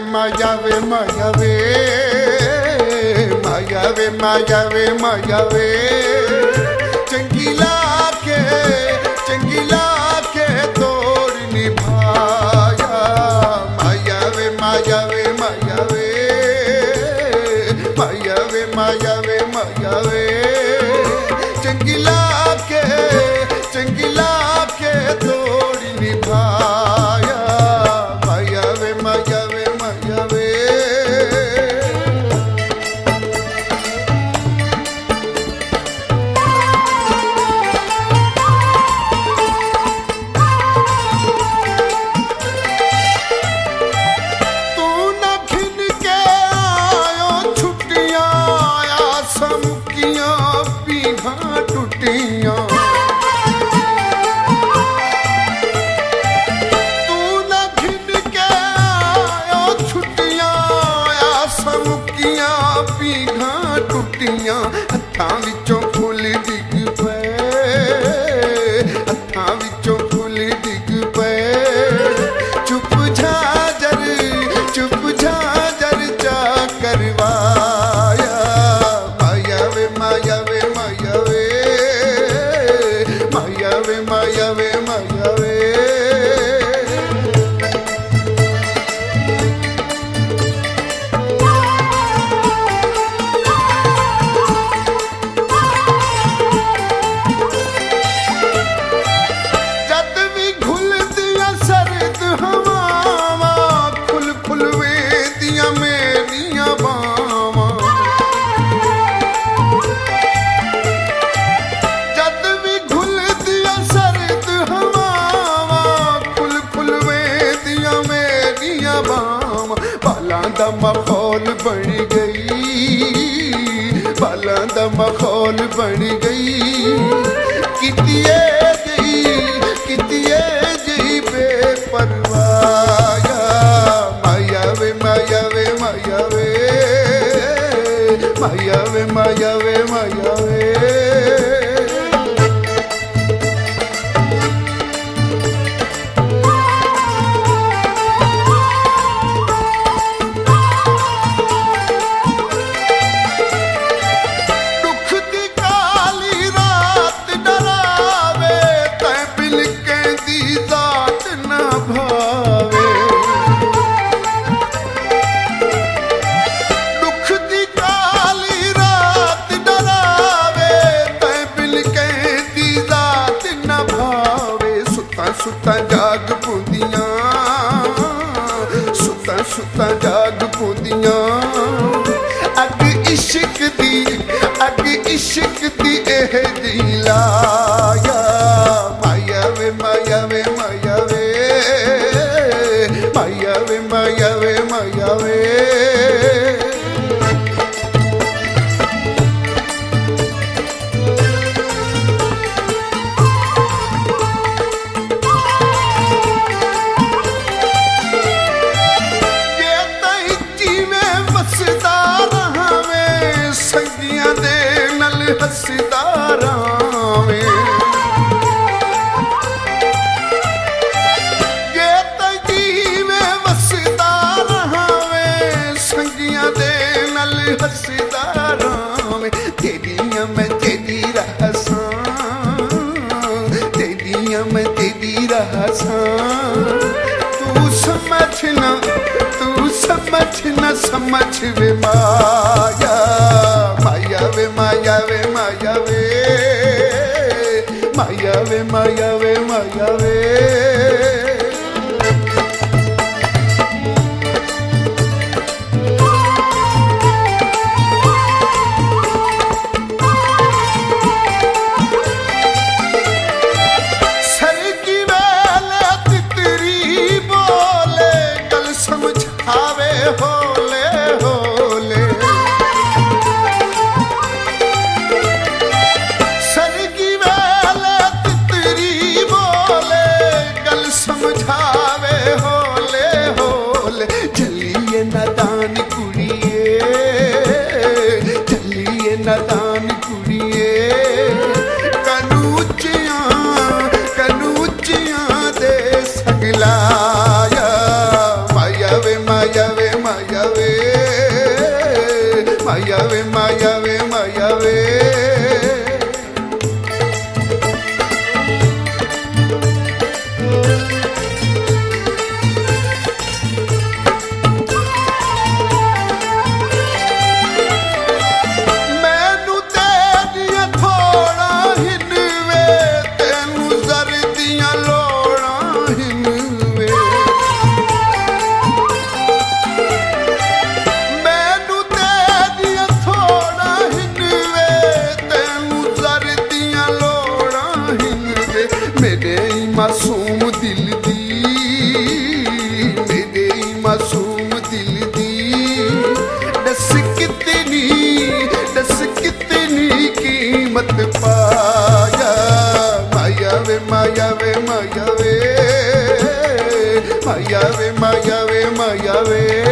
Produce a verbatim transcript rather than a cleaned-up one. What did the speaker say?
मायावे मायावे मायावे मायावे मायावे चंगीला के चंगीला के तोड़ निभाया मायावे मायावे मायावे मायावे मायावे मायावे चंगीला के चंगीला के तोड़ निभाया मायावे मायावे मायावे हत्थां विचों फुल डिग पे हत्थां विचों फुल डिग पे चुप झाजर चुप झाजर चा करवाया मायावे मायावे मायावे मायावे मायावे मायावे माहौल बन गई बालां दा माहौल बन गई कितिए गई कितिए गई बेपरवाया मायावे मायावे मायावे मायावे मायावे मायावे सुता जाग पुंदियां सुता सुता जाग पुंदियां अग इश्क दी अग इश्क दी एह दिलाया मायावे मायावे मायावे मायावे मायावे मायावे तेरिया मैं तेरी रहसा तेरिया मैं तेरी रहसा तू समझना तू समझना समझ वे माया माया वे माया वे माया वे माया वे माया वे माया वे होले होले सरगी वाला तितरी बोले मासूम दिल दी, मेरे मासूम दिल दी। दस कितनी दस कितनी कीमत पाया, माया वे माया वे माया वे, माया वे माया वे माया वे।